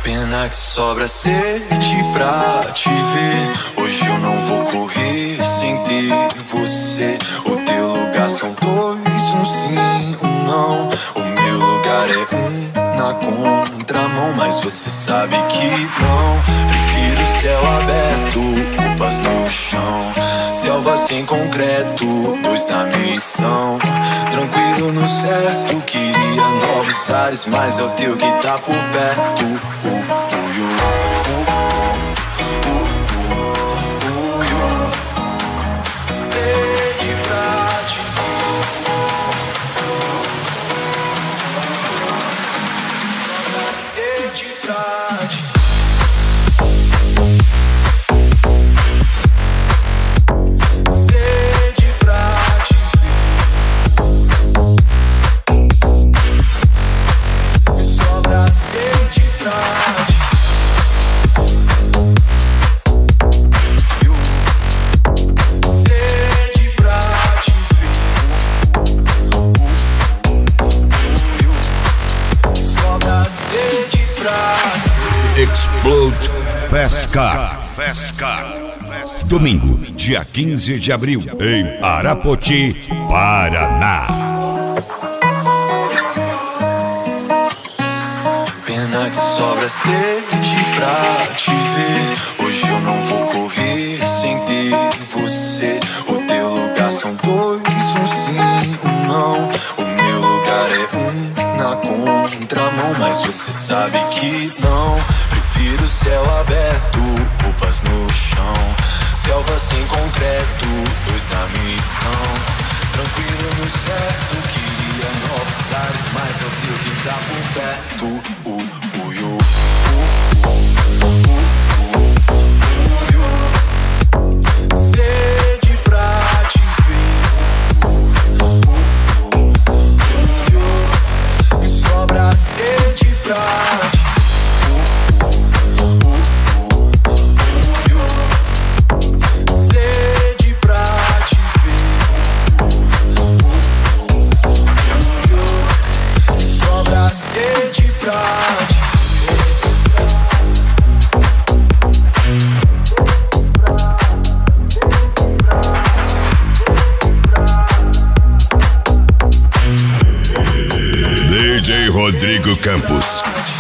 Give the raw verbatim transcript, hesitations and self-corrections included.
Pena que sobra sede pra te ver. Hoje eu não vou correr sem ter você. O teu lugar são dois, um sim, um não. O meu lugar é um na contramão, mas você sabe que não. Prefiro céu aberto, roupas no chão. Selva sem concreto, dois na missão. Tranquilo no certo, queria novos ares, mas é o teu que tá por perto. Uh, uh, uh, uh, uh, uh, uh. Sede pra te ver. Sede pra te ver. Explode Fast Car. Fast Car. Domingo, dia quinze de abril, em Arapoti, Paraná. Pena que sobra sede pra te ver. Hoje eu não vou correr sem ter você. O teu lugar são dois, um sim, um não. O meu lugar é um na contramão, mas você sabe que não. Prefiro céu aberto, roupas no chão. Selva sem concreto, dois na missão. Tranquilo no certo, queria novos ares, mas é o teu que tá por perto. Uh, uh, uh, uh, uh, uh. Sede pra te ver. Uh, uh, uh, uh. E sobra sede pra te ver. D J Rodrigo Campos.